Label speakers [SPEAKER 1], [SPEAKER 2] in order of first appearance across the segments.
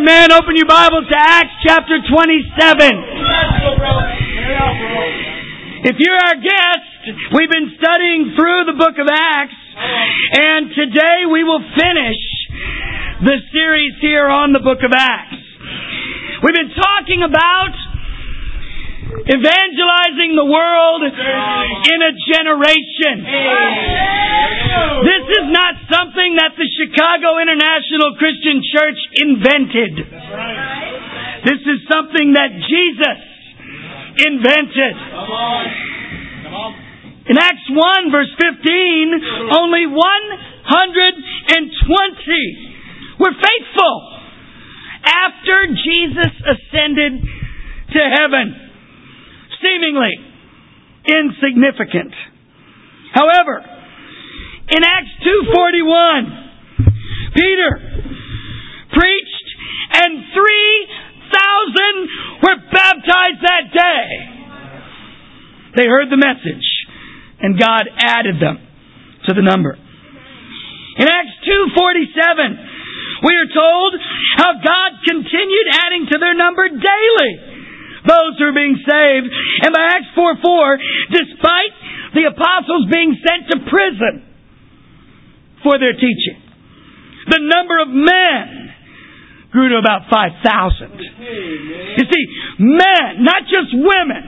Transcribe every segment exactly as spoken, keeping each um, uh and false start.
[SPEAKER 1] Amen. Open your Bibles to Acts chapter twenty-seven. If you're our guest, we've been studying through the book of Acts, and today we will finish the series here on the book of Acts. We've been talking about evangelizing the world in a generation. This is not something that the Chicago International Christian Church invented. This is something that Jesus invented. In Acts one verse fifteen, only one hundred twenty were faithful after Jesus ascended to heaven. Seemingly insignificant. However, in Acts two forty-one, Peter preached and three thousand were baptized that day. They heard the message and God added them to the number. In Acts two forty-seven, we are told how God continued adding to their number daily those who are being saved. And by Acts four four, despite the apostles being sent to prison for their teaching, the number of men grew to about five thousand. You see, men, not just women,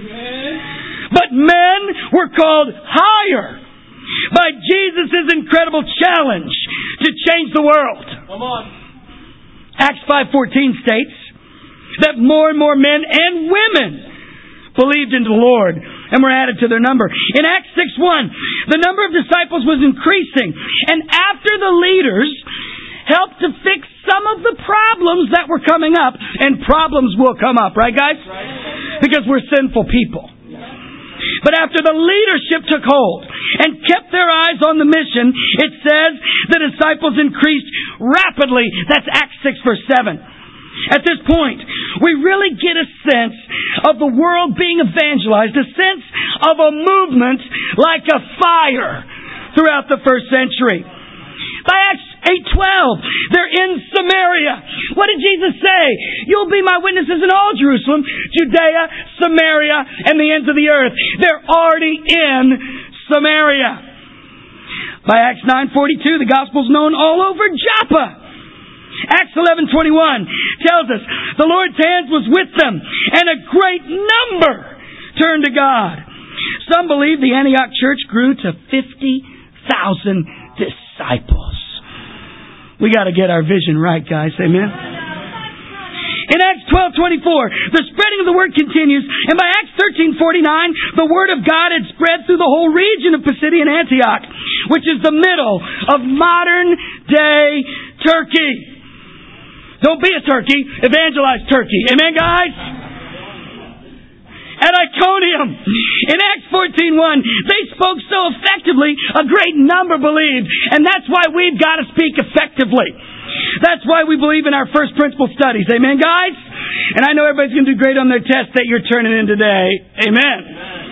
[SPEAKER 1] but men were called higher by Jesus' incredible challenge to change the world. Come on. Acts five fourteen states that more and more men and women believed into the Lord and were added to their number. In Acts six one, the number of disciples was increasing, and after the leaders helped to fix some of the problems that were coming up, and problems will come up, right guys? Because we're sinful people. But after the leadership took hold and kept their eyes on the mission, it says the disciples increased rapidly. That's Acts six verse seven. At this point, we really get a sense of the world being evangelized, a sense of a movement like a fire throughout the first century. By Acts eight twelve, they're in Samaria. What did Jesus say? You'll be my witnesses in all Jerusalem, Judea, Samaria, and the ends of the earth. They're already in Samaria. By Acts nine forty-two, the gospel's known all over Joppa. Acts eleven twenty-one tells us the Lord's hand was with them, and a great number turned to God. Some believe the Antioch church grew to fifty thousand disciples. We got to get our vision right, guys. Amen. In Acts twelve twenty-four, the spreading of the word continues, and by Acts thirteen forty-nine, the word of God had spread through the whole region of Pisidian Antioch, which is the middle of modern day Turkey. Don't be a turkey, evangelize Turkey. Amen, guys? At Iconium, in Acts fourteen one, they spoke so effectively, a great number believed. And that's why we've got to speak effectively. That's why we believe in our first principle studies. Amen, guys? And I know everybody's going to do great on their test that you're turning in today. Amen.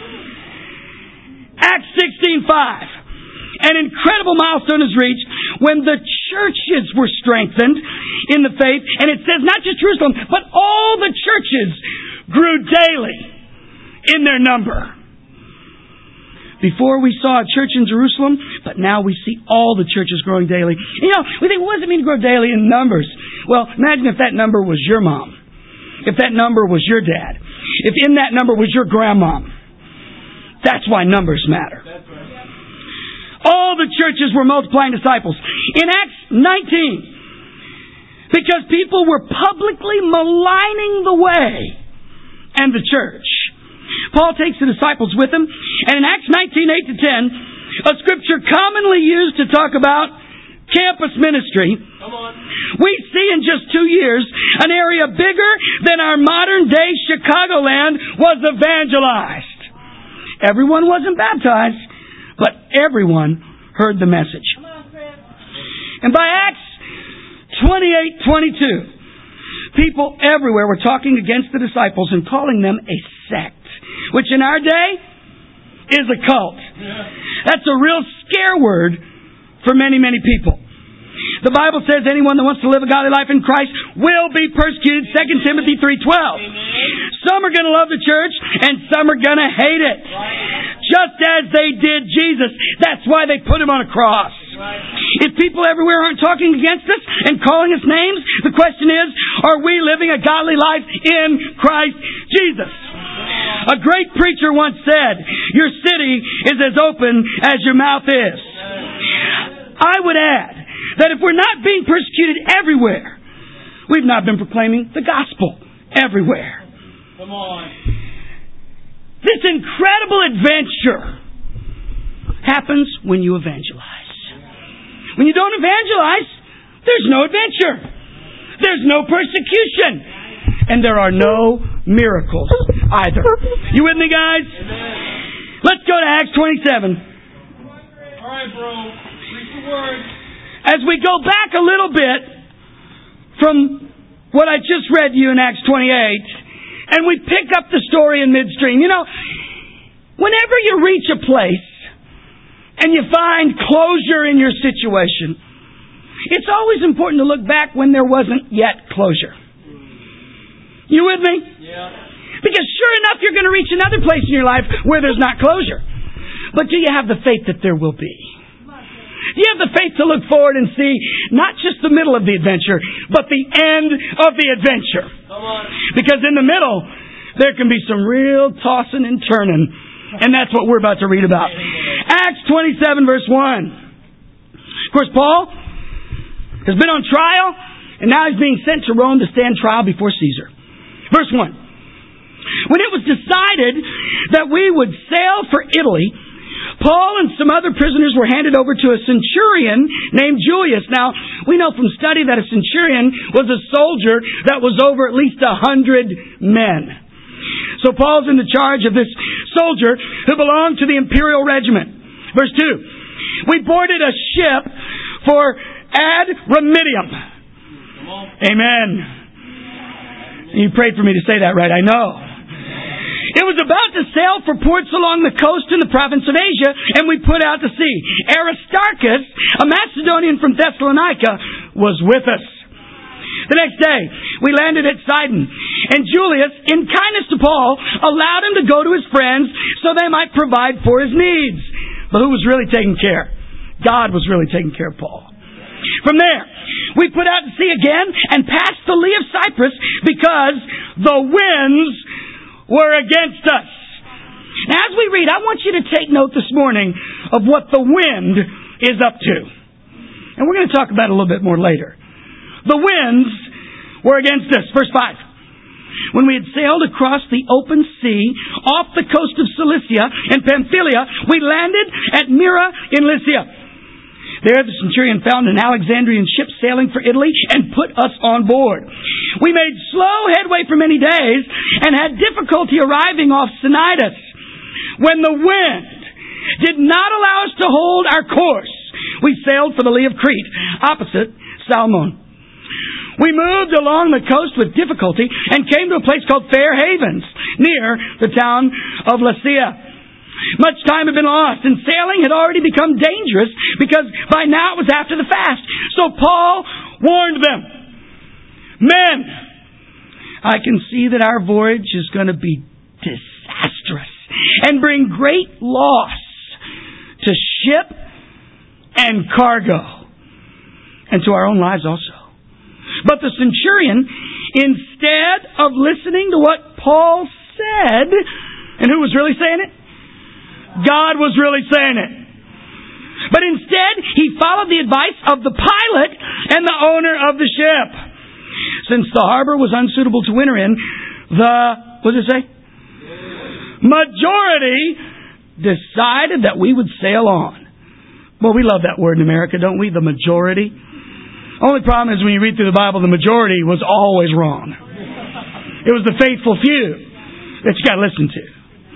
[SPEAKER 1] Acts sixteen five. An incredible milestone is reached when the churches were strengthened in the faith. And it says not just Jerusalem, but all the churches grew daily in their number. Before we saw a church in Jerusalem, but now we see all the churches growing daily. You know, we think, what does it mean to grow daily in numbers? Well, imagine if that number was your mom. If that number was your dad. If in that number was your grandmom. That's why numbers matter. That's right. All the churches were multiplying disciples. In Acts nineteen, because people were publicly maligning the way and the church, Paul takes the disciples with him, and in Acts nineteen, eight to ten, a scripture commonly used to talk about campus ministry, come on, we see in just two years an area bigger than our modern day Chicagoland was evangelized. Everyone wasn't baptized, but everyone heard the message. And by Acts twenty-eight twenty-two, people everywhere were talking against the disciples and calling them a sect, which in our day is a cult. That's a real scare word for many, many people. The Bible says anyone that wants to live a godly life in Christ will be persecuted. Second Timothy three twelve. Some are going to love the church and some are going to hate it. Just as they did Jesus. That's why they put Him on a cross. If people everywhere aren't talking against us and calling us names, the question is, are we living a godly life in Christ Jesus? A great preacher once said, your city is as open as your mouth is. I would add that if we're not being persecuted everywhere, we've not been proclaiming the gospel everywhere.
[SPEAKER 2] Come on.
[SPEAKER 1] This incredible adventure happens when you evangelize. When you don't evangelize, there's no adventure. There's no persecution. And there are no miracles either. You with me, guys? Let's go to Acts twenty-seven.
[SPEAKER 2] All right, bro. Preach the word.
[SPEAKER 1] As we go back a little bit from what I just read to you in Acts twenty-eight, and we pick up the story in midstream. You know, whenever you reach a place and you find closure in your situation, it's always important to look back when there wasn't yet closure. You with me?
[SPEAKER 2] Yeah.
[SPEAKER 1] Because sure enough, you're going to reach another place in your life where there's not closure. But do you have the faith that there will be? Do you have the faith to look forward and see not just the middle of the adventure, but the end of the adventure?
[SPEAKER 2] Come on.
[SPEAKER 1] Because in the middle, there can be some real tossing and turning. And that's what we're about to read about. Acts twenty-seven, verse one. Of course, Paul has been on trial, and now he's being sent to Rome to stand trial before Caesar. Verse one. When it was decided that we would sail for Italy, Paul and some other prisoners were handed over to a centurion named Julius. Now, we know from study that a centurion was a soldier that was over at least a hundred men. So Paul's in the charge of this soldier who belonged to the imperial regiment. Verse two. We boarded a ship for Ad Remedium. Amen. You prayed for me to say that right, I know. It was about to sail for ports along the coast in the province of Asia, and we put out to sea. Aristarchus, a Macedonian from Thessalonica, was with us. The next day, we landed at Sidon, and Julius, in kindness to Paul, allowed him to go to his friends so they might provide for his needs. But who was really taking care? God was really taking care of Paul. From there, we put out to sea again and passed the lee of Cyprus because the winds were against us. Now, as we read, I want you to take note this morning of what the wind is up to. And we're going to talk about it a little bit more later. The winds were against us. Verse five. When we had sailed across the open sea off the coast of Cilicia and Pamphylia, we landed at Myra in Lycia. There the centurion found an Alexandrian ship sailing for Italy and put us on board. We made slow headway for many days and had difficulty arriving off Cnidus. When the wind did not allow us to hold our course, we sailed for the lee of Crete, opposite Salmon. We moved along the coast with difficulty and came to a place called Fair Havens, near the town of Lasea. Much time had been lost, and sailing had already become dangerous because by now it was after the fast. So Paul warned them, men, I can see that our voyage is going to be disastrous and bring great loss to ship and cargo, and to our own lives also. But the centurion, instead of listening to what Paul said, and who was really saying it? God was really saying it. But instead, he followed the advice of the pilot and the owner of the ship. Since the harbor was unsuitable to winter in, the, what does it say? Majority decided that we would sail on. Well, we love that word in America, don't we? The majority. Only problem is when you read through the Bible, the majority was always wrong. It was the faithful few that you got to listen to.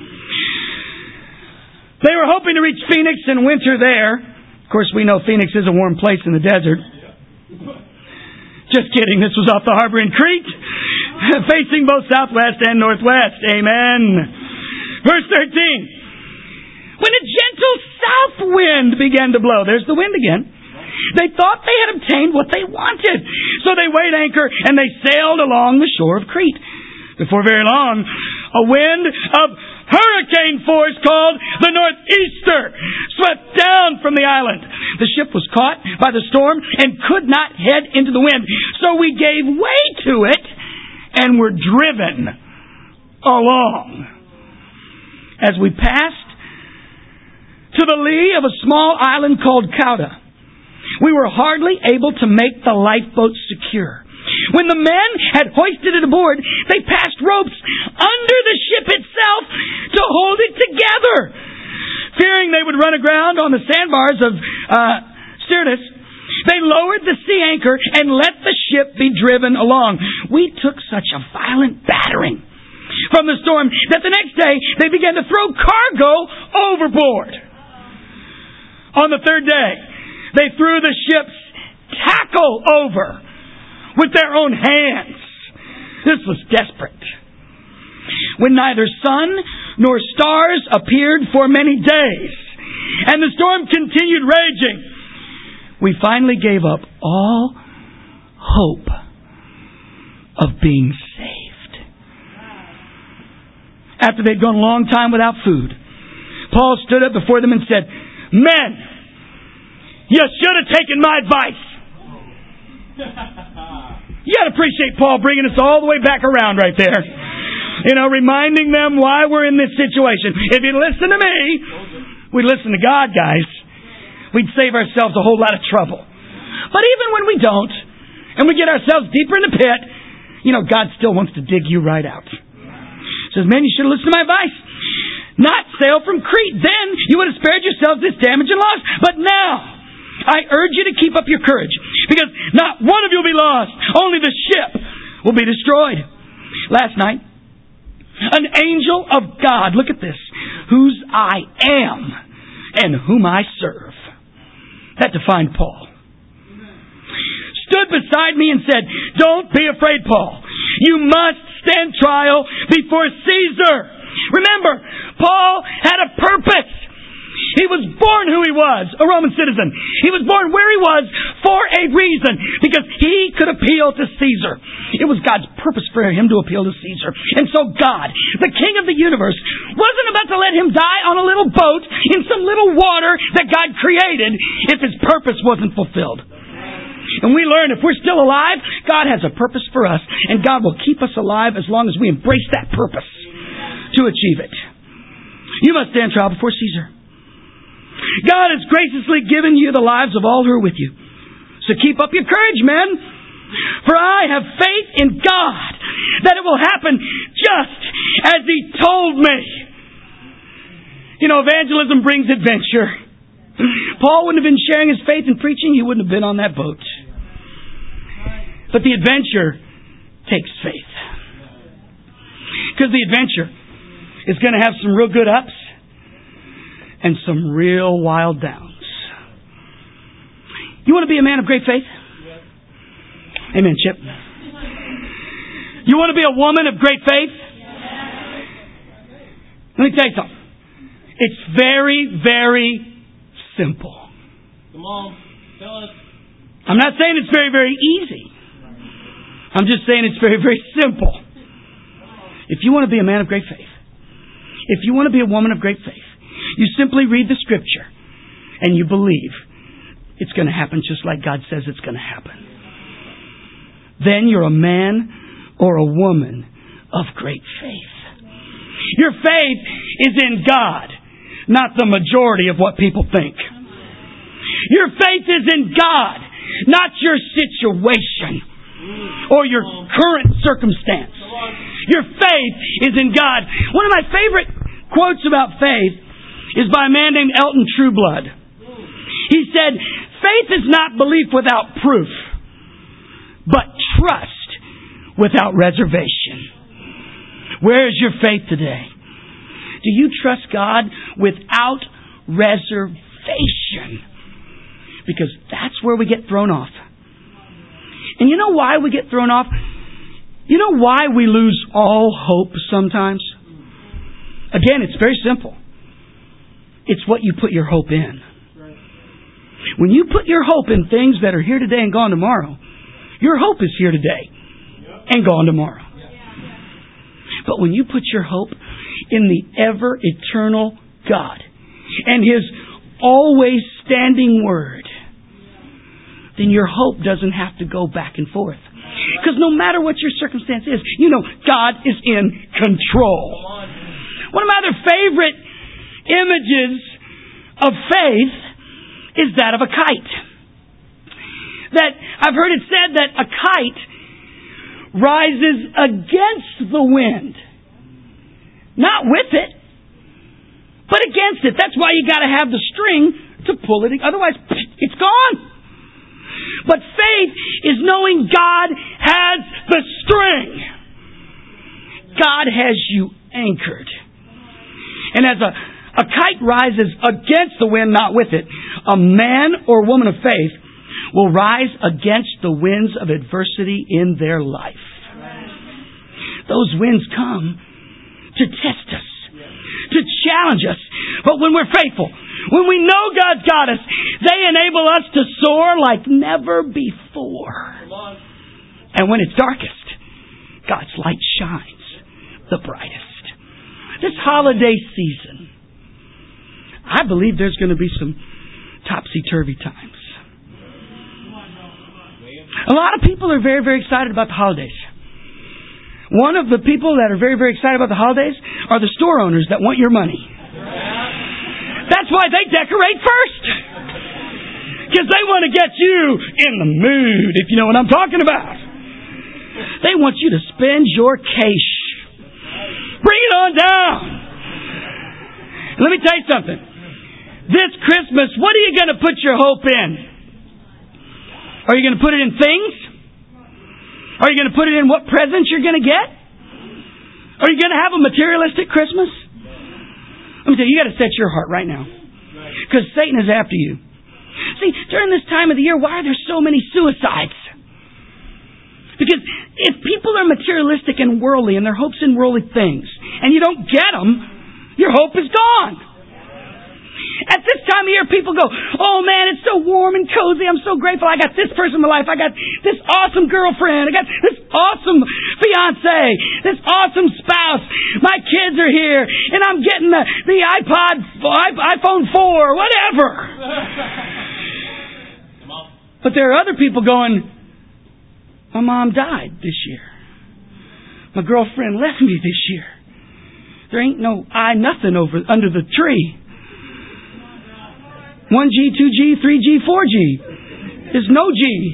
[SPEAKER 1] They were hoping to reach Phoenix and winter there. Of course, we know Phoenix is a warm place in the desert. Just kidding. This was off the harbor in Crete, facing both southwest and northwest. Amen. Verse thirteen. When a gentle south wind began to blow, there's the wind again, They thought they had obtained what they wanted. So they weighed anchor and they sailed along the shore of Crete. Before very long, a wind of hurricane force called the Northeaster swept down from the island. The ship was caught by the storm and could not head into the wind. So we gave way to it and were driven along. As we passed to the lee of a small island called Cauda, we were hardly able to make the lifeboat secure. When the men had hoisted it aboard, they passed ropes under the ship itself to hold it together. Fearing they would run aground on the sandbars of uh, Syrtis, they lowered the sea anchor and let the ship be driven along. We took such a violent battering from the storm that the next day they began to throw cargo overboard. On the third day, they threw the ship's tackle over with their own hands. This was desperate. When neither sun nor stars appeared for many days, and the storm continued raging, we finally gave up all hope of being saved. After they'd gone a long time without food, Paul stood up before them and said, "Men, you should have taken my advice." You got to appreciate Paul bringing us all the way back around right there. You know, reminding them why we're in this situation. If you listen to me, we'd listen to God, guys. We'd save ourselves a whole lot of trouble. But even when we don't, and we get ourselves deeper in the pit, you know, God still wants to dig you right out. He says, "Man, you should have listened to my advice. Not sail from Crete. Then you would have spared yourselves this damage and loss. But now I urge you to keep up your courage, because not one of you will be lost. Only the ship will be destroyed." Last night, an angel of God, look at this, whose I am and whom I serve. That defined Paul. Stood beside me and said, "Don't be afraid, Paul. You must stand trial before Caesar." Remember, Paul had a purpose. He was born who he was, a Roman citizen. He was born where he was for a reason, because he could appeal to Caesar. It was God's purpose for him to appeal to Caesar. And so God, the King of the universe, wasn't about to let him die on a little boat in some little water that God created if his purpose wasn't fulfilled. And we learn if we're still alive, God has a purpose for us, and God will keep us alive as long as we embrace that purpose to achieve it. You must stand trial before Caesar. God has graciously given you the lives of all who are with you. So keep up your courage, men. For I have faith in God that it will happen just as He told me. You know, evangelism brings adventure. Paul wouldn't have been sharing his faith and preaching. He wouldn't have been on that boat. But the adventure takes faith. Because the adventure is going to have some real good ups and some real wild downs. You want to be a man of great faith? Yes. Amen, Chip. You want to be a woman of great faith? Yes. Let me tell you something. It's very, very simple.
[SPEAKER 2] Come on, tell us.
[SPEAKER 1] I'm not saying it's very, very easy. I'm just saying it's very, very simple. If you want to be a man of great faith, if you want to be a woman of great faith, you simply read the Scripture and you believe it's going to happen just like God says it's going to happen. Then you're a man or a woman of great faith. Your faith is in God, not the majority of what people think. Your faith is in God, not your situation or your current circumstance. Your faith is in God. One of my favorite quotes about faith is by a man named Elton Trueblood. He said, "Faith is not belief without proof, but trust without reservation." Where is your faith today? Do you trust God without reservation? Because that's where we get thrown off. And you know why we get thrown off? You know why we lose all hope sometimes? Again, it's very simple. It's what you put your hope in. When you put your hope in things that are here today and gone tomorrow, your hope is here today and gone tomorrow. But when you put your hope in the ever-eternal God and His always standing Word, then your hope doesn't have to go back and forth. Because no matter what your circumstance is, you know God is in control. One of my other favorite images of faith is that of a kite. That I've heard it said that a kite rises against the wind. Not with it, but against it. That's why you got to have the string to pull it. Otherwise, it's gone. But faith is knowing God has the string. God has you anchored. And as a, a kite rises against the wind, not with it, a man or woman of faith will rise against the winds of adversity in their life. Those winds come to test us, to challenge us. But when we're faithful, when we know God's got us, they enable us to soar like never before. And when it's darkest, God's light shines the brightest. This holiday season, I believe there's going to be some topsy-turvy times. A lot of people are very, very excited about the holidays. One of the people that are very, very excited about the holidays are the store owners that want your money. That's why they decorate first. Because they want to get you in the mood, if you know what I'm talking about. They want you to spend your cash. Bring it on down. Let me tell you something. This Christmas, what are you going to put your hope in? Are you going to put it in things? Are you going to put it in what presents you're going to get? Are you going to have a materialistic Christmas? Let me tell you, you got to set your heart right now. Because Satan is after you. See, during this time of the year, why are there so many suicides? Because if people are materialistic and worldly and their hope's in worldly things, and you don't get them, your hope is gone. At this time of year, people go, oh man, it's so warm and cozy. I'm so grateful. I got this person in my life. I got this awesome girlfriend. I got this awesome fiance. This awesome spouse. My kids are here. And I'm getting the, the iPod, iPhone four, whatever. But there are other people going, my mom died this year. My girlfriend left me this year. There ain't no I nothing over under the tree. one G, two G, three G, four G. There's no G.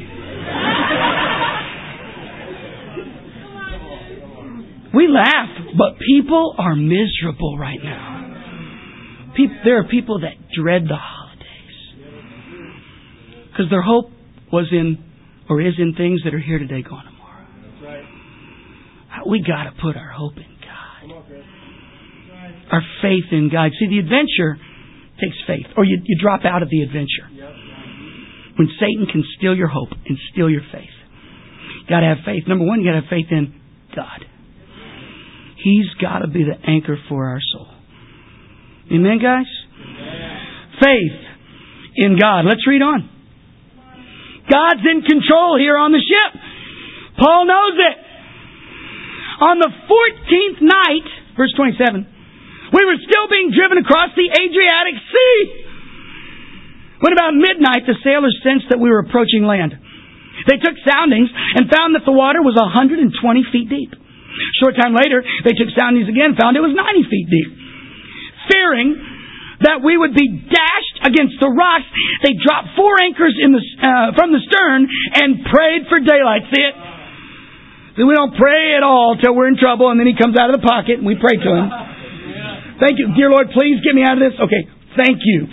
[SPEAKER 1] We laugh, but people are miserable right now. People, there are people that dread the holidays. Because their hope was in, or is in things that are here today, gone tomorrow. We got to put our hope in God. Our faith in God. See, the adventure takes faith, or you, you drop out of the adventure. When Satan can steal your hope and steal your faith, you got to have faith. Number one, you got to have faith in God. He's got to be the anchor for our soul. Amen, guys? Amen. Faith in God. Let's read on. God's in control here on the ship. Paul knows it. On the fourteenth night, verse twenty-seven, we were still being driven across the Adriatic Sea. When about midnight, the sailors sensed that we were approaching land. They took soundings and found that the water was one hundred twenty feet deep. A short time later, they took soundings again and found it was ninety feet deep. Fearing that we would be dashed against the rocks, they dropped four anchors in the, uh, from the stern and prayed for daylight. See it? So we don't pray at all till we're in trouble, and then He comes out of the pocket and we pray to Him. Thank you. Dear Lord, please get me out of this. Okay, thank you.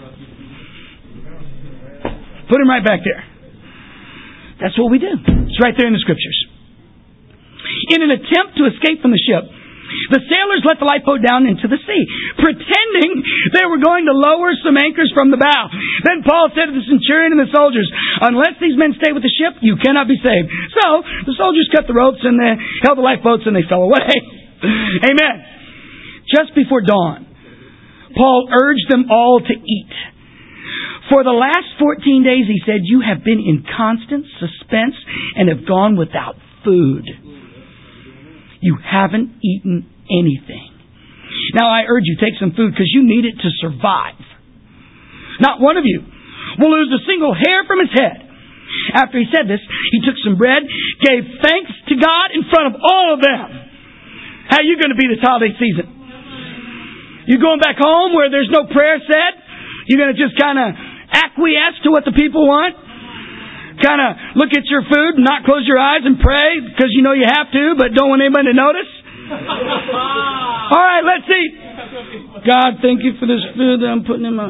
[SPEAKER 1] Put Him right back there. That's what we do. It's right there in the Scriptures. In an attempt to escape from the ship, the sailors let the lifeboat down into the sea, pretending they were going to lower some anchors from the bow. Then Paul said to the centurion and the soldiers, unless these men stay with the ship, you cannot be saved. So the soldiers cut the ropes and they held the lifeboats and they fell away. Amen. Just before dawn, Paul urged them all to eat. For the last fourteen days, he said, you have been in constant suspense and have gone without food. You haven't eaten anything. Now I urge you, take some food because you need it to survive. Not one of you will lose a single hair from his head. After he said this, he took some bread, gave thanks to God in front of all of them. How are you going to be this holiday season? You going back home where there's no prayer said? You're going to just kind of acquiesce to what the people want? Kind of look at your food and not close your eyes and pray because you know you have to, but don't want anybody to notice? All right, let's eat. God, thank you for this food that I'm putting in my...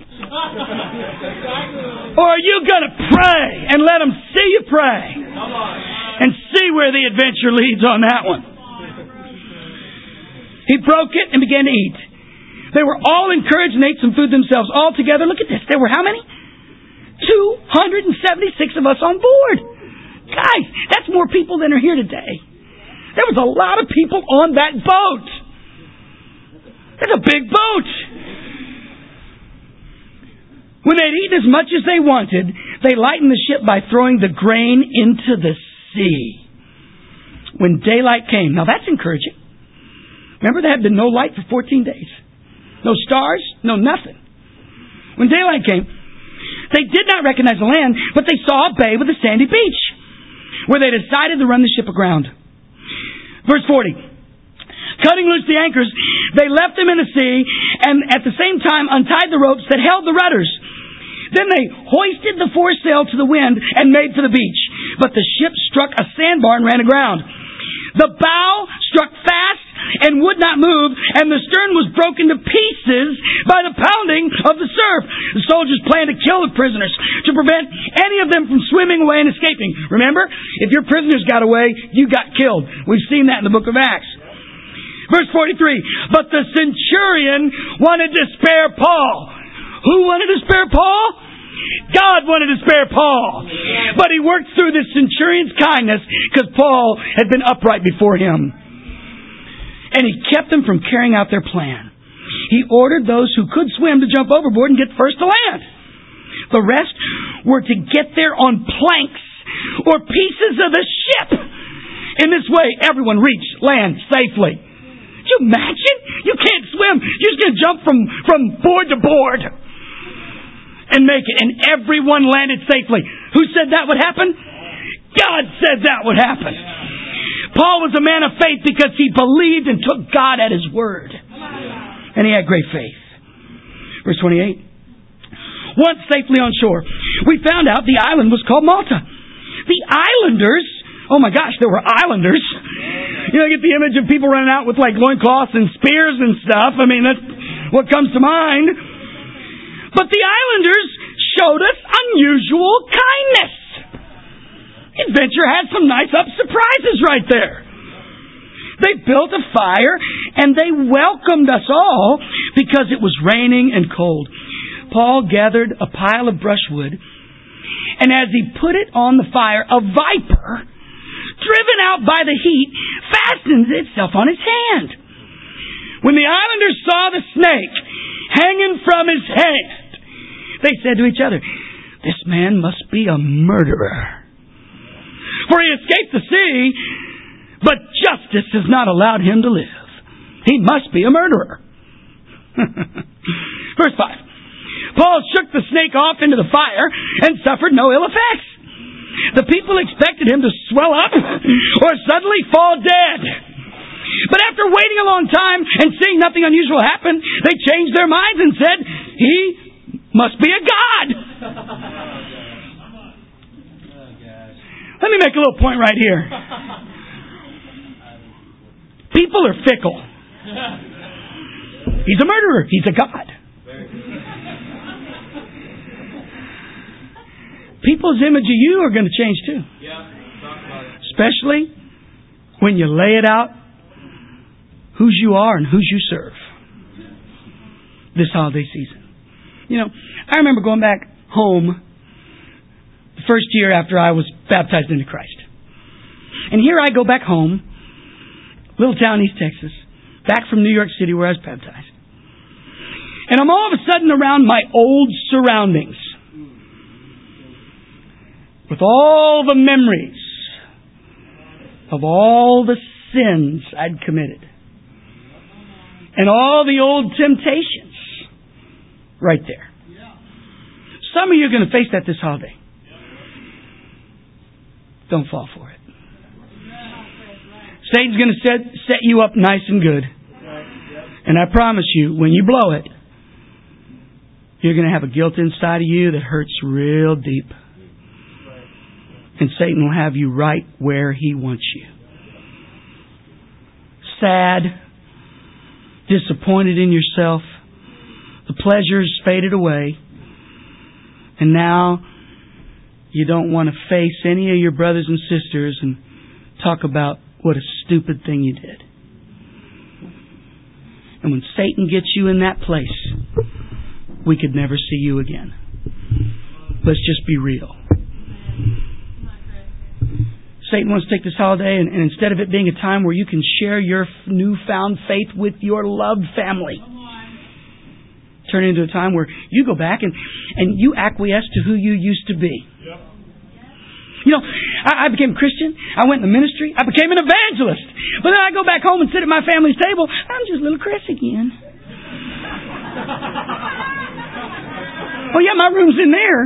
[SPEAKER 1] Or are you going to pray and let them see you pray and see where the adventure leads on that one? He broke it and began to eat. They were all encouraged and ate some food themselves. All together, look at this. There were how many? two hundred seventy-six of us on board. Guys, that's more people than are here today. There was a lot of people on that boat. That's a big boat. When they'd eaten as much as they wanted, they lightened the ship by throwing the grain into the sea. When daylight came, now that's encouraging. Remember, there had been no light for fourteen days. No stars, no nothing. When daylight came, they did not recognize the land, but they saw a bay with a sandy beach, where they decided to run the ship aground. Verse forty. Cutting loose the anchors, they left them in the sea, and at the same time untied the ropes that held the rudders. Then they hoisted the foresail to the wind and made for the beach. But the ship struck a sandbar and ran aground. The bow struck fast and would not move, and the stern was broken to pieces by the pounding of the surf. The soldiers planned to kill the prisoners to prevent any of them from swimming away and escaping. Remember, if your prisoners got away, you got killed. We've seen that in the book of Acts. Verse forty-three, but the centurion wanted to spare Paul. Who wanted to spare Paul? God wanted to spare Paul. But he worked through this centurion's kindness because Paul had been upright before him. And he kept them from carrying out their plan. He ordered those who could swim to jump overboard and get first to land. The rest were to get there on planks or pieces of the ship. In this way, everyone reached land safely. Can you imagine? You can't swim. You're just going to jump from, from board to board and make it. And everyone landed safely. Who said that would happen? God said that would happen. Paul was a man of faith because he believed and took God at His word. And he had great faith. Verse twenty-eight. Once safely on shore, we found out the island was called Malta. The islanders, oh my gosh, there were islanders. You know, I get the image of people running out with like loincloths and spears and stuff. I mean, that's what comes to mind. But the islanders showed us unusual kindness. Adventure had some nice up surprises right there. They built a fire and they welcomed us all because it was raining and cold. Paul gathered a pile of brushwood, and as he put it on the fire, a viper, driven out by the heat, fastens itself on his hand. When the islanders saw the snake hanging from his hand, they said to each other, "This man must be a murderer. For he escaped the sea, but justice has not allowed him to live. He must be a murderer." Verse five. Paul shook the snake off into the fire and suffered no ill effects. The people expected him to swell up or suddenly fall dead. But after waiting a long time and seeing nothing unusual happen, they changed their minds and said, "He must be a god." Let me make a little point right here. People are fickle. He's a murderer. He's a god. People's image of you are going to change too. Especially when you lay it out whose you are and whose you serve this holiday season. You know, I remember going back home the first year after I was baptized into Christ. And here I go back home, little town, East Texas, back from New York City where I was baptized. And I'm all of a sudden around my old surroundings. With all the memories of all the sins I'd committed. And all the old temptations. Right there. Some of you are going to face that this holiday. Don't fall for it. Satan's going to set, set you up nice and good. And I promise you, when you blow it, you're going to have a guilt inside of you that hurts real deep. And Satan will have you right where he wants you. Sad, disappointed in yourself. The pleasures faded away. And now you don't want to face any of your brothers and sisters and talk about what a stupid thing you did. And when Satan gets you in that place, we could never see you again. Let's just be real. Satan wants to take this holiday and, and instead of it being a time where you can share your newfound faith with your loved family, turn it into a time where you go back and, and you acquiesce to who you used to be. Yep. You know, I, I became a Christian. I went in the ministry. I became an evangelist. But then I go back home and sit at my family's table. I'm just little Chris again. Oh yeah, my room's in there.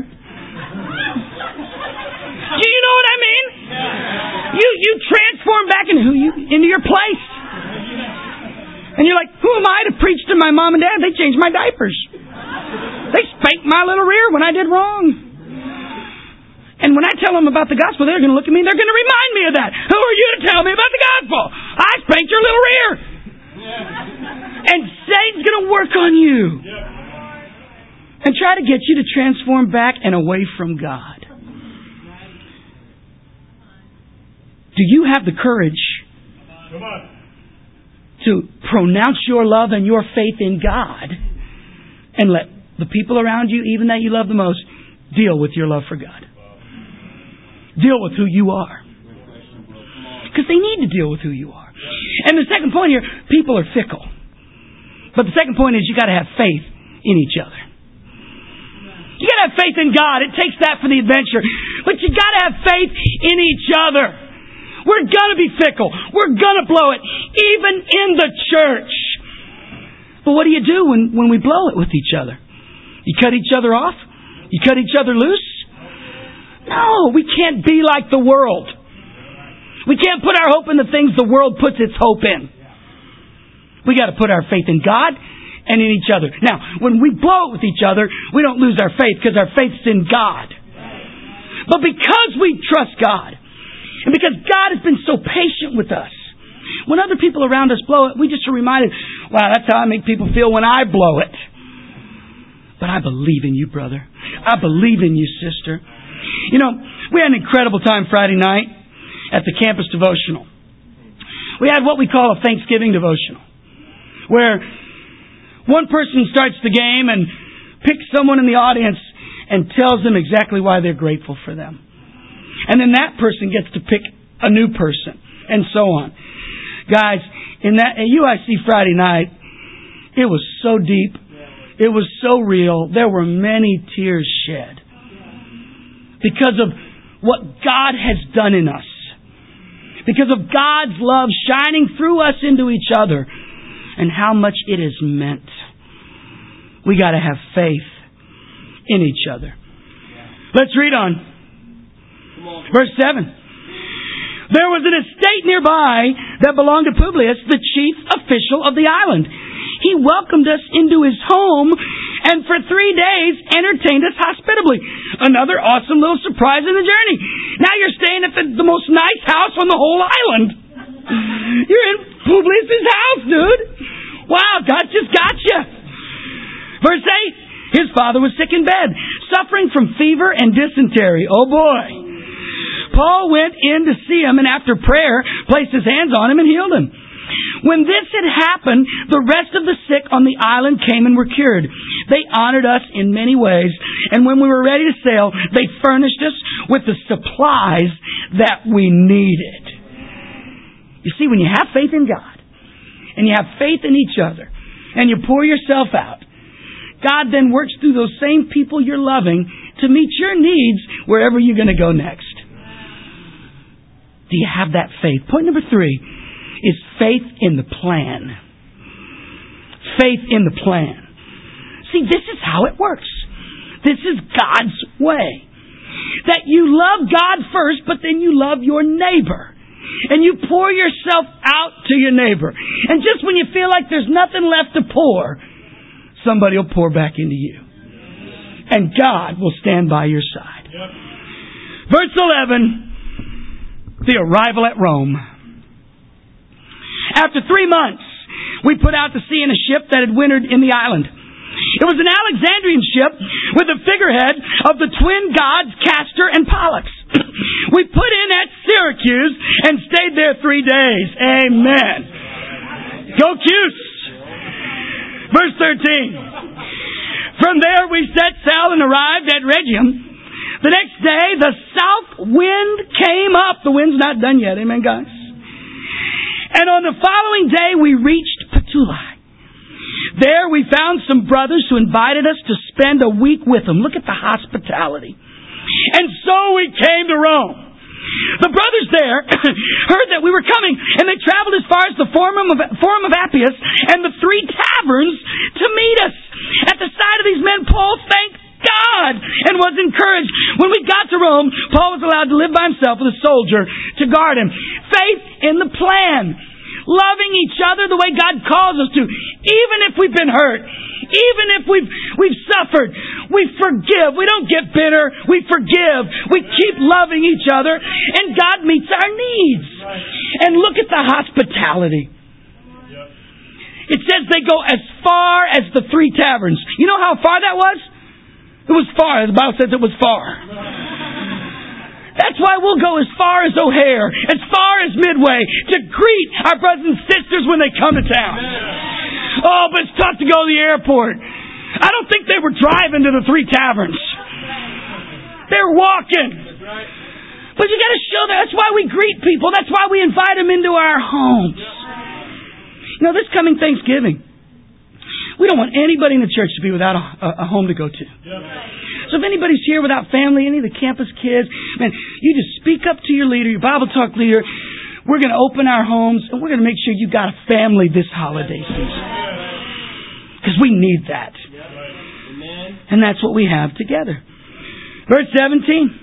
[SPEAKER 1] Do you know what I mean? You you transform back into who you into your place. And you're like, who am I to preach to my mom and dad? They changed my diapers. They spanked my little rear when I did wrong. And when I tell them about the gospel, they're going to look at me and they're going to remind me of that. Who are you to tell me about the gospel? I spanked your little rear. And Satan's going to work on you. And try to get you to transform back and away from God. Do you have the courage to pronounce your love and your faith in God and let the people around you, even that you love the most, deal with your love for God? Deal with who you are. Because they need to deal with who you are. And the second point here, people are fickle. But the second point is you got to have faith in each other. You got to have faith in God. It takes that for the adventure. But you got to have faith in each other. We're going to be fickle. We're going to blow it. Even in the church. But what do you do when, when we blow it with each other? You cut each other off? You cut each other loose? No, we can't be like the world. We can't put our hope in the things the world puts its hope in. We got to put our faith in God and in each other. Now, when we blow it with each other, we don't lose our faith because our faith's in God. But because we trust God, and because God has been so patient with us, when other people around us blow it, we just are reminded, wow, that's how I make people feel when I blow it. But I believe in you, brother. I believe in you, sister. You know, we had an incredible time Friday night at the campus devotional. We had what we call a Thanksgiving devotional, where one person starts the game and picks someone in the audience and tells them exactly why they're grateful for them. And then that person gets to pick a new person, and so on. Guys, in that at U I C Friday night, it was so deep. It was so real. There were many tears shed because of what God has done in us. Because of God's love shining through us into each other and how much it has meant. We got to have faith in each other. Let's read on. Verse seven. There was an estate nearby that belonged to Publius, the chief official of the island. He welcomed us into his home and for three days entertained us hospitably. Another awesome little surprise in the journey. Now you're staying at the, the most nice house on the whole island. You're in Publius' house, dude. Wow, God just got you. Verse eight. His father was sick in bed, suffering from fever and dysentery. Oh boy. Paul went in to see him and after prayer placed his hands on him and healed him. When this had happened, the rest of the sick on the island came and were cured. They honored us in many ways, and when we were ready to sail, they furnished us with the supplies that we needed. You see, when you have faith in God, and you have faith in each other, and you pour yourself out, God then works through those same people you're loving to meet your needs wherever you're going to go next. Do you have that faith? Point number three is faith in the plan. Faith in the plan. See, this is how it works. This is God's way. That you love God first, but then you love your neighbor. And you pour yourself out to your neighbor. And just when you feel like there's nothing left to pour, somebody will pour back into you. And God will stand by your side. Yep. Verse eleven, the arrival at Rome. After three months, we put out to sea in a ship that had wintered in the island. It was an Alexandrian ship with the figurehead of the twin gods Castor and Pollux. We put in at Syracuse and stayed there three days. Amen. Go Cuse! Verse thirteen. From there we set sail and arrived at Rhegium. The next day the south wind came up. The wind's not done yet. Amen, guys? And on the following day we reached Puteoli. There we found some brothers who invited us to spend a week with them. Look at the hospitality. And so we came to Rome. The brothers there heard that we were coming, and they traveled as far as the Forum of, Forum of Appius and the three taverns to meet us. At the sight of these men, Paul thanked God and was encouraged. When we got to Rome, Paul was allowed to live by himself with a soldier to guard him. Faith in the plan. Loving each other the way God calls us to. Even if we've been hurt. Even if we've we've suffered. We forgive. We don't get bitter. We forgive. We keep loving each other. And God meets our needs. And look at the hospitality. It says they go as far as the three taverns. You know how far that was? It was far. The Bible says it was far. That's why we'll go as far as O'Hare, as far as Midway, to greet our brothers and sisters when they come to town. Oh, but it's tough to go to the airport. I don't think they were driving to the three taverns. They were walking. But you got to show that. That's why we greet people. That's why we invite them into our homes. You know, this coming Thanksgiving, we don't want anybody in the church to be without a, a home to go to. So if anybody's here without family, any of the campus kids, man, you just speak up to your leader, your Bible talk leader. We're going to open our homes, and we're going to make sure you've got a family this holiday season. Because we need that. And that's what we have together. Verse seventeen.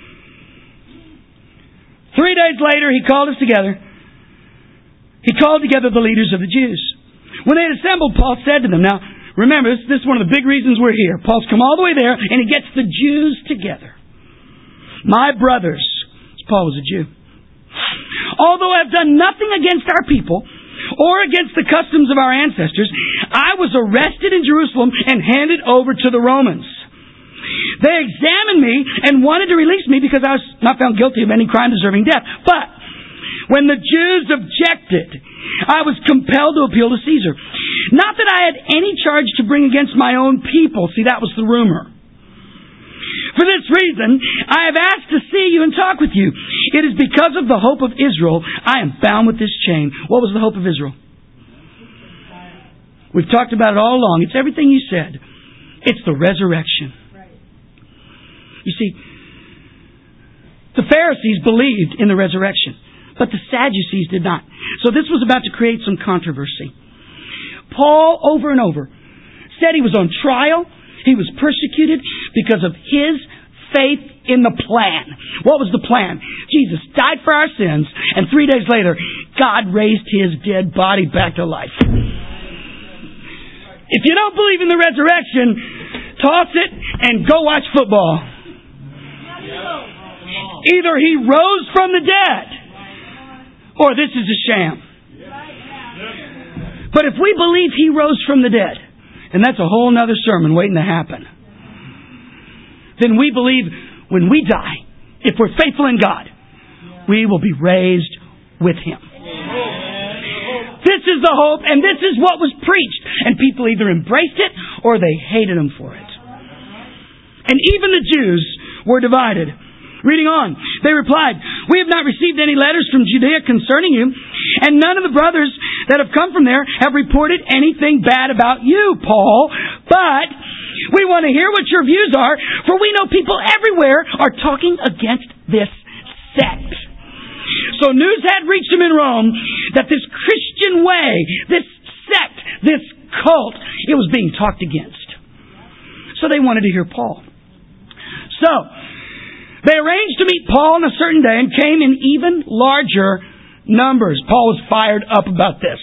[SPEAKER 1] Three days later, he called us together. He called together the leaders of the Jews. When they had assembled, Paul said to them, now, remember, this, this is one of the big reasons we're here. Paul's come all the way there, and he gets the Jews together. My brothers, Paul was a Jew, although I have done nothing against our people or against the customs of our ancestors, I was arrested in Jerusalem and handed over to the Romans. They examined me and wanted to release me because I was not found guilty of any crime deserving death. But when the Jews objected, I was compelled to appeal to Caesar. Not that I had any charge to bring against my own people. See, that was the rumor. For this reason, I have asked to see you and talk with you. It is because of the hope of Israel I am bound with this chain. What was the hope of Israel? We've talked about it all along. It's everything you said. It's the resurrection. You see, the Pharisees believed in the resurrection, but the Sadducees did not. So this was about to create some controversy. Paul, over and over, said he was on trial. He was persecuted because of his faith in the plan. What was the plan? Jesus died for our sins, and three days later, God raised his dead body back to life. If you don't believe in the resurrection, toss it and go watch football. Either he rose from the dead, or this is a sham. But if we believe he rose from the dead, and that's a whole other sermon waiting to happen, then we believe when we die, if we're faithful in God, we will be raised with him. This is the hope, and this is what was preached. And people either embraced it or they hated him for it. And even the Jews were divided. Reading on, they replied, we have not received any letters from Judea concerning you, and none of the brothers that have come from there have reported anything bad about you, Paul. But We want to hear what your views are, for we know people everywhere are talking against this sect. So news had reached them in Rome that this Christian way, this sect, this cult, it was being talked against. So they wanted to hear Paul. So, they arranged to meet Paul on a certain day and came in even larger numbers. Paul was fired up about this.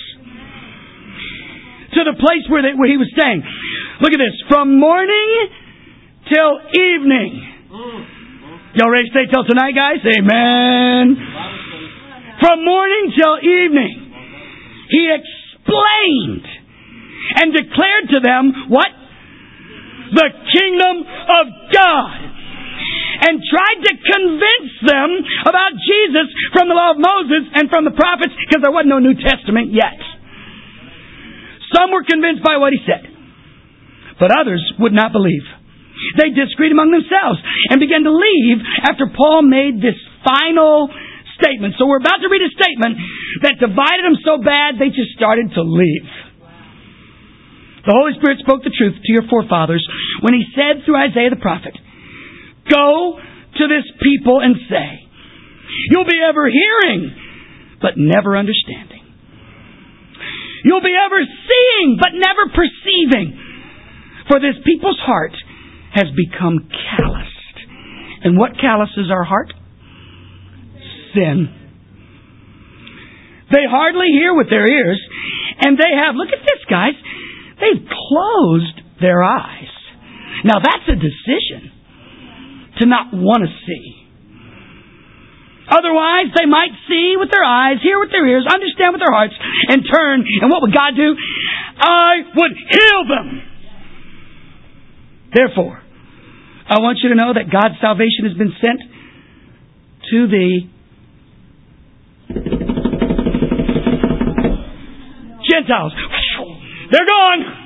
[SPEAKER 1] To the place where, they, where he was staying. Look at this. From morning till evening. Y'all ready to stay till tonight, guys? Amen. From morning till evening. He explained and declared to them what? The kingdom of God. And tried to convince them about Jesus from the law of Moses and from the prophets, because there wasn't no New Testament yet. Some were convinced by what he said, but others would not believe. They disagreed among themselves and began to leave after Paul made this final statement. So we're about to read a statement that divided them so bad they just started to leave. The Holy Spirit spoke the truth to your forefathers when he said through Isaiah the prophet, "Go to this people and say, you'll be ever hearing, but never understanding. You'll be ever seeing, but never perceiving. For this people's heart has become calloused." And what calluses our heart? Sin. They hardly hear with their ears, and they have, look at this, guys, they've closed their eyes. Now that's a decision. To not want to see. Otherwise, they might see with their eyes, hear with their ears, understand with their hearts, and turn. And what would God do? I would heal them. Therefore, I want you to know that God's salvation has been sent to the Gentiles. They're gone.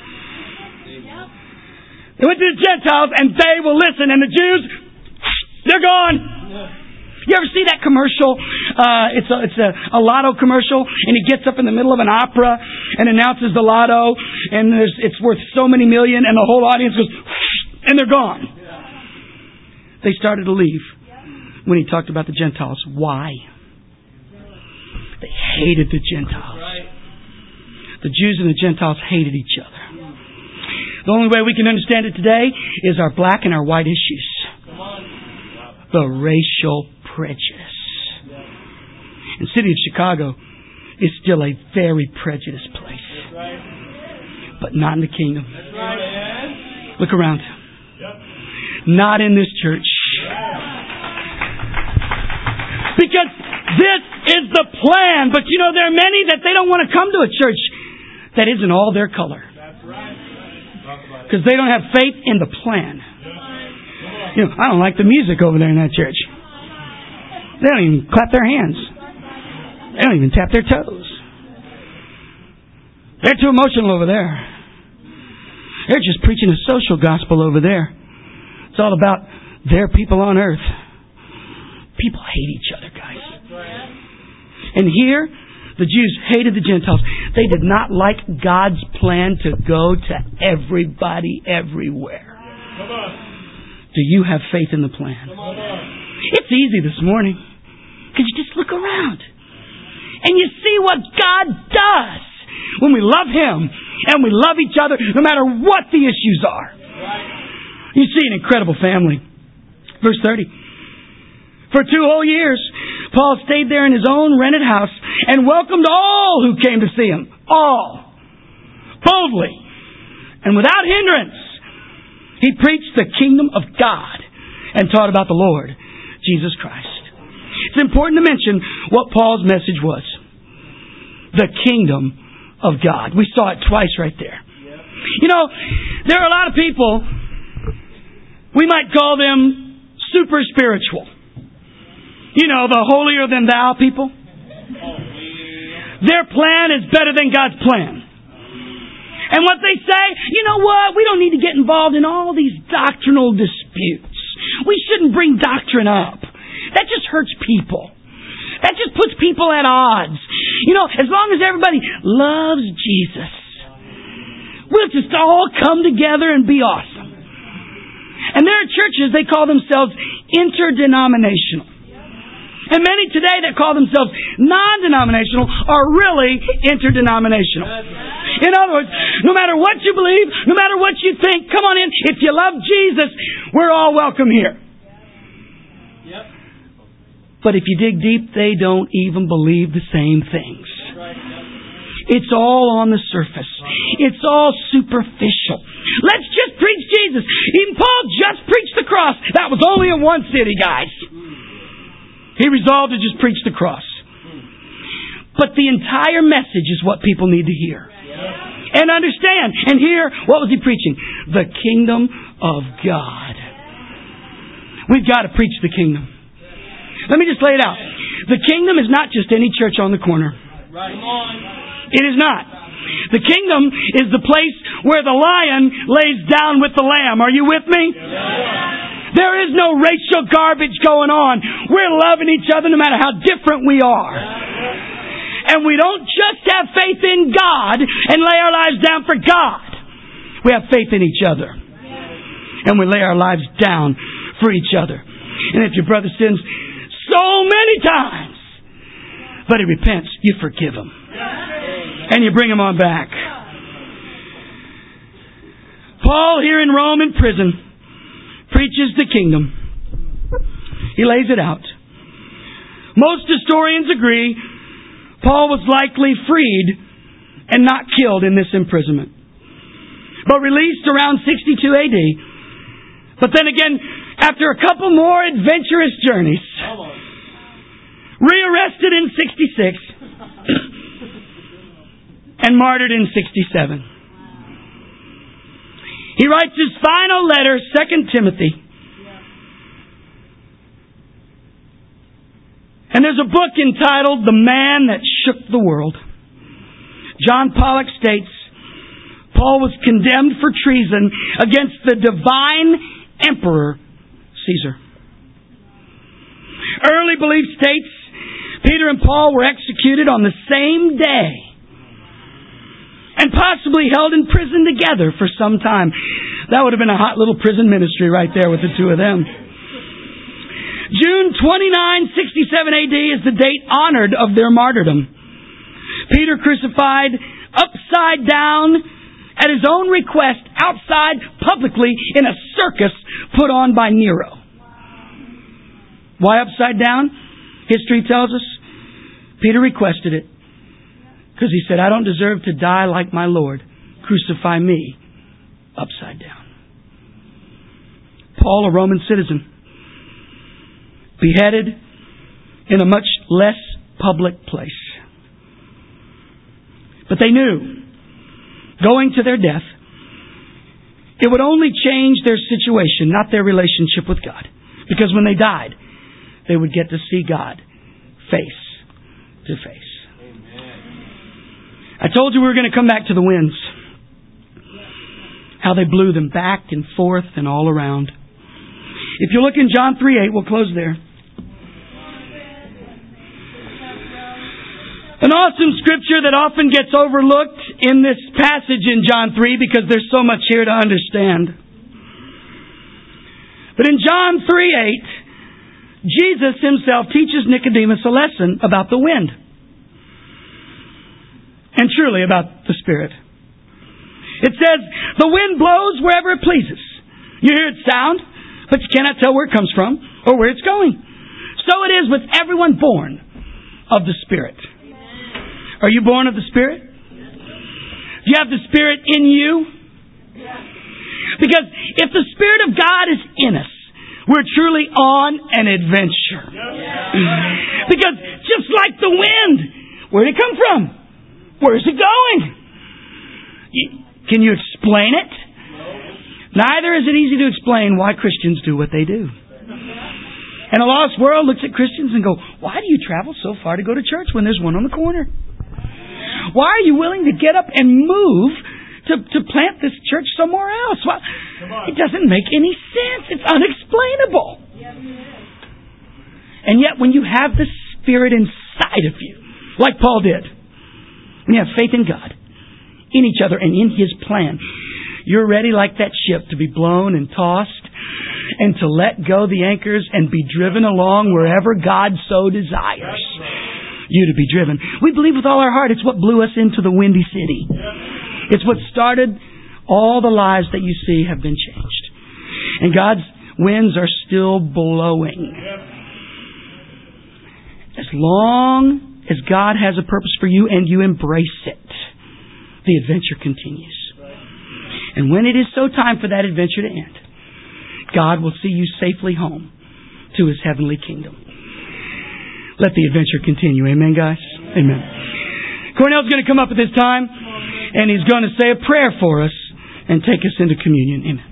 [SPEAKER 1] They went to the Gentiles and they will listen. And the Jews, they're gone. You ever see that commercial? Uh, it's a, it's a, a lotto commercial, and he gets up in the middle of an opera and announces the lotto, and there's, it's worth so many million, and the whole audience goes, and they're gone. They started to leave when he talked about the Gentiles. Why? They hated the Gentiles. The Jews and the Gentiles hated each other. The only way we can understand it today is our black and our white issues. The racial prejudice. The city of Chicago is still a very prejudiced place. But not in the kingdom. Look around. Not in this church. Because this is the plan. But you know, there are many that they don't want to come to a church that isn't all their color. Because they don't have faith in the plan. You know, I don't like the music over there in that church. They don't even clap their hands. They don't even tap their toes. They're too emotional over there. They're just preaching a social gospel over there. It's all about their people on earth. People hate each other, guys. And here, the Jews hated the Gentiles. They did not like God's plan to go to everybody everywhere. Do you have faith in the plan? It's easy this morning. Because you just look around. And you see what God does when we love Him and we love each other no matter what the issues are. You see an incredible family. Verse thirty. For two whole years, Paul stayed there in his own rented house and welcomed all who came to see him. All. Boldly. And without hindrance. He preached the kingdom of God and taught about the Lord, Jesus Christ. It's important to mention what Paul's message was. The kingdom of God. We saw it twice right there. You know, there are a lot of people, we might call them super spiritual. You know, the holier than thou people. Their plan is better than God's plan. And what they say, you know what? We don't need to get involved in all these doctrinal disputes. We shouldn't bring doctrine up. That just hurts people. That just puts people at odds. You know, as long as everybody loves Jesus, We'll just all come together and be awesome. And there are churches, they call themselves interdenominational. And many today that call themselves non-denominational are really interdenominational. In other words, no matter what you believe, no matter what you think, come on in. If you love Jesus, we're all welcome here. But if you dig deep, they don't even believe the same things. It's all on the surface. It's all superficial. Let's just preach Jesus. Even Paul just preached the cross. That was only in one city, guys. He resolved to just preach the cross. But the entire message is what people need to hear. And understand. And hear, what was he preaching? The kingdom of God. We've got to preach the kingdom. Let me just lay it out. The kingdom is not just any church on the corner. It is not. The kingdom is the place where the lion lays down with the lamb. Are you with me? There is no racial garbage going on. We're loving each other no matter how different we are. And we don't just have faith in God and lay our lives down for God. We have faith in each other. And we lay our lives down for each other. And if your brother sins so many times, but he repents, you forgive him. And you bring him on back. Paul here in Rome in prison preaches the kingdom. He lays it out. Most historians agree Paul was likely freed and not killed in this imprisonment, but released around sixty-two A D. But then again, after a couple more adventurous journeys, rearrested in sixty-six and martyred in sixty-seven. He writes his final letter, Second Timothy. And there's a book entitled The Man That Shook the World. John Pollock states, Paul was condemned for treason against the divine emperor, Caesar. Early belief states Peter and Paul were executed on the same day and possibly held in prison together for some time. That would have been a hot little prison ministry right there with the two of them. June twenty-ninth, sixty-seven A D is the date honored of their martyrdom. Peter crucified upside down at his own request outside publicly in a circus put on by Nero. Why upside down? History tells us Peter requested it because he said, I don't deserve to die like my Lord. Crucify me upside down. Paul, a Roman citizen, beheaded in a much less public place. But they knew, going to their death, it would only change their situation, not their relationship with God. Because when they died, they would get to see God face to face. Amen. I told you we were going to come back to the winds. How they blew them back and forth and all around. If you look in John three eight, we'll close there. An awesome scripture that often gets overlooked in this passage in John three because there's so much here to understand. But in John three eight, Jesus himself teaches Nicodemus a lesson about the wind. And truly about the Spirit. It says, the wind blows wherever it pleases. You hear its sound, but you cannot tell where it comes from or where it's going. So it is with everyone born of the Spirit. Are you born of the Spirit? Do you have the Spirit in you? Because if the Spirit of God is in us, we're truly on an adventure. Because just like the wind, where did it come from? Where is it going? Can you explain it? Neither is it easy to explain why Christians do what they do. And a lost world looks at Christians and go, why do you travel so far to go to church when there's one on the corner? Why are you willing to get up and move to, to plant this church somewhere else? Well, it doesn't make any sense. It's unexplainable. And yet when you have the Spirit inside of you, like Paul did, when you have faith in God, in each other and in His plan. You're ready like that ship to be blown and tossed and to let go the anchors and be driven along wherever God so desires you to be driven. We believe with all our heart it's what blew us into the Windy City. It's what started all the lives that you see have been changed. And God's winds are still blowing. As long as God has a purpose for you and you embrace it, the adventure continues. And when it is so time for that adventure to end, God will see you safely home to His heavenly kingdom. Let the adventure continue. Amen, guys? Amen. Cornell's going to come up at this time, and he's going to say a prayer for us and take us into communion. Amen.